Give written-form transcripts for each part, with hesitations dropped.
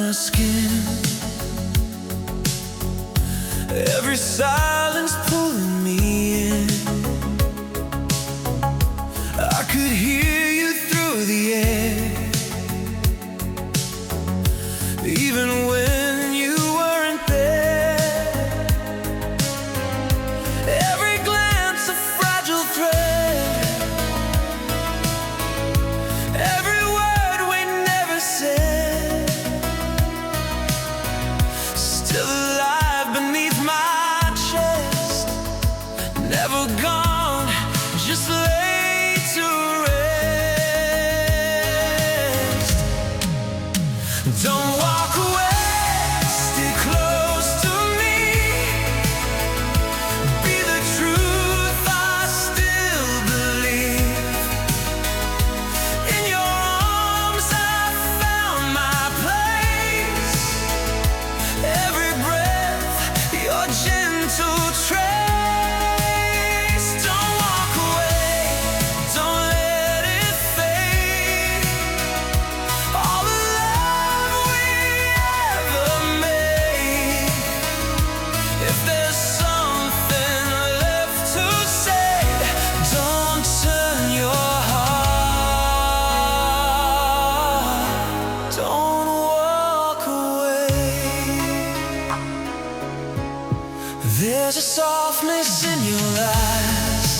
my skin. Every silence pulling me in. I could hear you through the air, even when you weren't there. Every glance a fragile thread, every word we never said, still alive beneath my chest, never gone, just laid to rest. Don't walk away, stay close to me. Be the truth I still believe. In your arms I found my place. Every breath, your gentle trace. Don't walk away, don't let it fade. All the love we ever made. If there's something left to say, don't turn your heart, don't walk away. There's a softness in your eyes,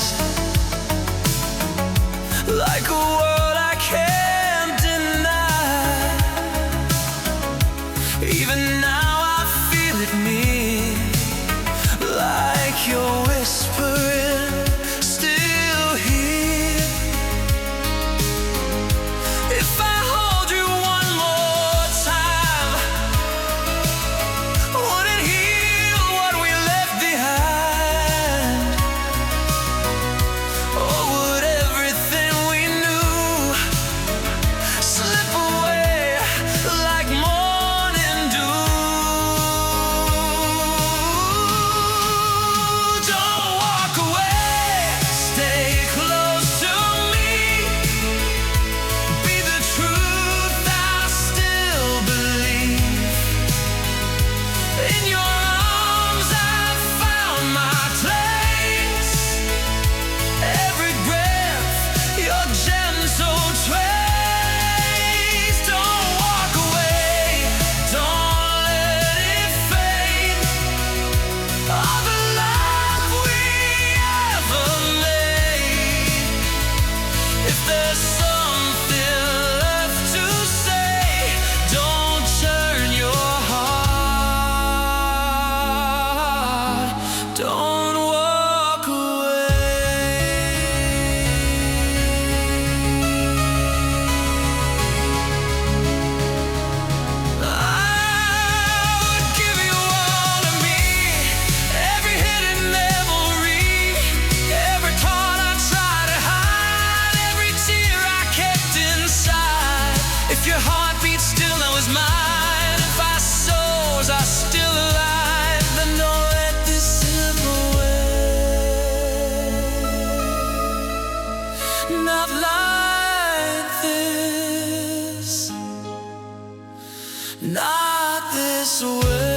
like a world I can't deny. Even now I feel it near, like you're whispering, still here. If I hold you one more time, would it heal what we left behind? Or would everything we knew slip away like morning dew? Don't walk away, stay close to me. Be the truth I still believe. In your arms I found my place. Every breath, your gentle trace. Don't walk away, don't let it fade. All the love we ever made. If there's something left to say, don't turn your heart, don't walk away. I would give you all of me, every hidden memory, every thought I tried to hide, every tear I kept inside. If your heart beats still, that was mine. If our souls are still alive, then don't let this slip away. Not like this, not this way.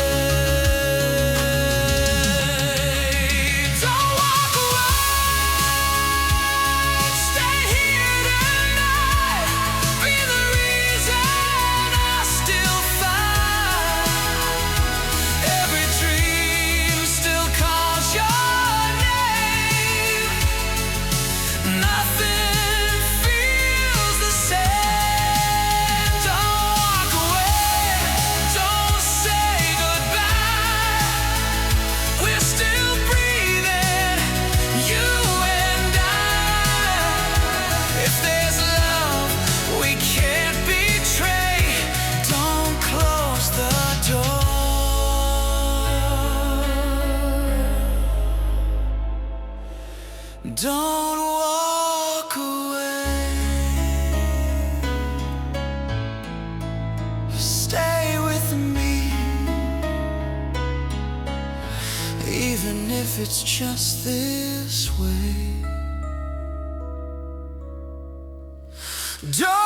Don't walk away, stay here tonight. Be the reason I still find. Every dream still calls your name. Nothing feels the same. Don't walk away, don't say goodbye. We're still breathing, you and I. If there's love we can't betray, don't close the door. Don't walk away, stay with me. Even if it's just this way. Don't